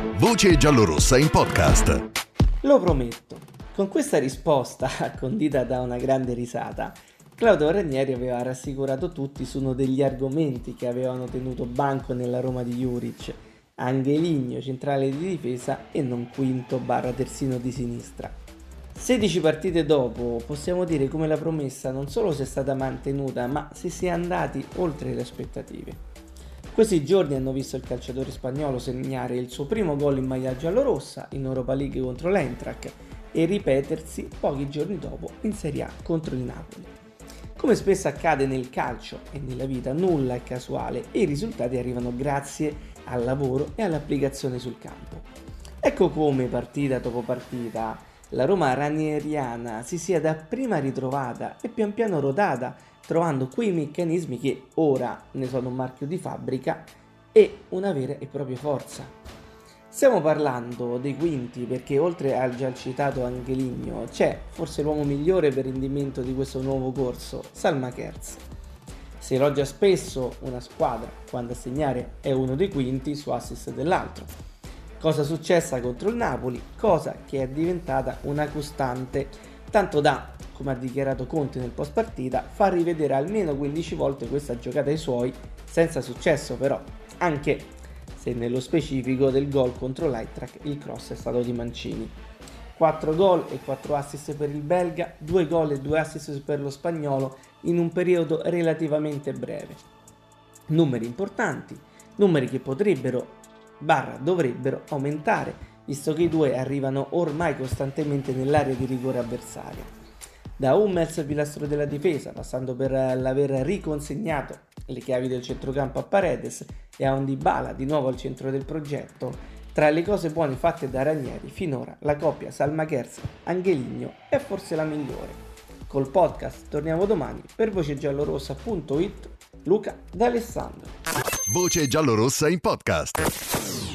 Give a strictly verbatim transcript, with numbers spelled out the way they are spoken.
Voce giallorossa in podcast. Lo prometto. Con questa risposta, condita da una grande risata, Claudio Ranieri aveva rassicurato tutti su uno degli argomenti che avevano tenuto banco nella Roma di Juric: Angeligno, centrale di difesa e non quinto barra terzino di sinistra. sedici partite dopo possiamo dire come la promessa non solo sia stata mantenuta, ma si sia andati oltre le aspettative. Questi giorni hanno visto il calciatore spagnolo segnare il suo primo gol in maglia giallorossa in Europa League contro l'Eintracht e ripetersi pochi giorni dopo in Serie A contro il Napoli. Come spesso accade nel calcio e nella vita, nulla è casuale e i risultati arrivano grazie al lavoro e all'applicazione sul campo. Ecco come partita dopo partita la Roma ranieriana si sia dapprima ritrovata e pian piano rodata, trovando quei meccanismi che ora ne sono un marchio di fabbrica e una vera e propria forza. Stiamo parlando dei quinti perché oltre al già citato Angeligno c'è forse l'uomo migliore per rendimento di questo nuovo corso, Salemakers. Si elogia spesso una squadra quando a segnare è uno dei quinti su assist dell'altro. Cosa successa contro il Napoli? Cosa che è diventata una costante, tanto da, come ha dichiarato Conte nel post partita, far rivedere almeno quindici volte questa giocata ai suoi, senza successo però, anche se nello specifico del gol contro l'Eintracht il cross è stato di Mancini. quattro gol e quattro assist per il belga, due gol e due assist per lo spagnolo in un periodo relativamente breve. Numeri importanti, numeri che potrebbero barra dovrebbero aumentare, visto che i due arrivano ormai costantemente nell'area di rigore avversaria. Da Hummels, pilastro della difesa, passando per l'aver riconsegnato le chiavi del centrocampo a Paredes e a un Dybala di nuovo al centro del progetto, tra le cose buone fatte da Ranieri finora la coppia Salemakers-Angeligno è forse la migliore. Col podcast torniamo domani. Per voce giallorossa punto it, Luca D'Alessandro. Voce giallorossa in podcast.